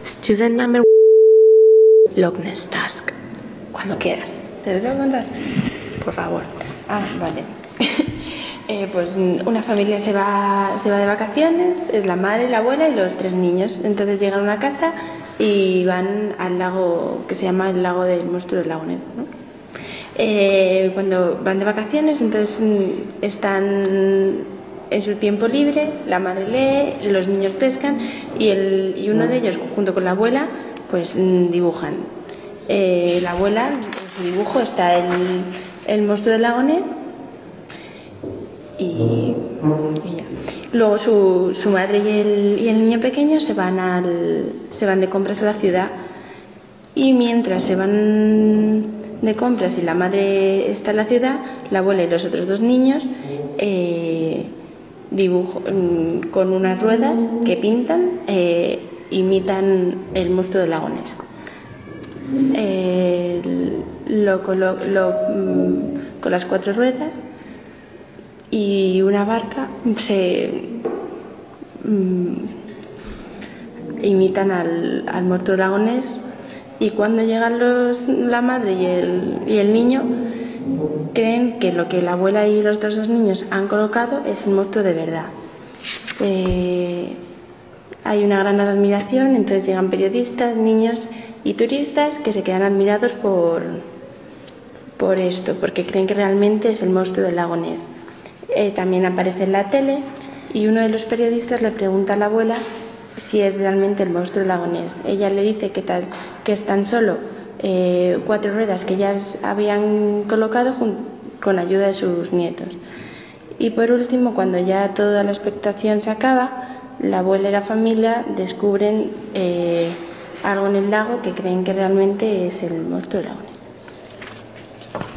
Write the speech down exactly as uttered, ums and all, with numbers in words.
Student number Loch Ness Task. Cuando quieras. ¿Te lo tengo que contar? Por favor. Ah, vale. eh, pues una familia se va, se va de vacaciones, es la madre, la abuela y los tres niños. Entonces llegan a una casa y van al lago que se llama el lago del monstruo del lago Ness, ¿no? Eh, cuando van de vacaciones, entonces están en su tiempo libre, la madre lee, los niños pescan y, el, y uno de ellos, junto con la abuela, pues dibujan. Eh, la abuela, en su dibujo está el, el monstruo del lago Ness y, y ya. Luego su, su madre y el, y el niño pequeño se van, al, se van de compras a la ciudad, y mientras se van de compras y la madre está en la ciudad, la abuela y los otros dos niños eh, dibujo, con unas ruedas que pintan, eh, imitan el monstruo del lago Ness. Eh, lo, lo, lo, con las cuatro ruedas y una barca se um, imitan al, al monstruo del lago Ness, y cuando llegan los, la madre y el, y el niño creen que lo que la abuela y los otros dos niños han colocado es el monstruo de verdad. Se... Hay una gran admiración, entonces llegan periodistas, niños y turistas que se quedan admirados por, por esto, porque creen que realmente es el monstruo del lago Ness. Eh, también aparece en la tele y uno de los periodistas le pregunta a la abuela si es realmente el monstruo del lago Ness. Ella le dice que, tal, que es tan solo eh, cuatro ruedas que ya habían colocado con ayuda de sus nietos. Y por último, cuando ya toda la expectación se acaba, la abuela y la familia descubren eh, algo en el lago que creen que realmente es el monstruo del lago Ness.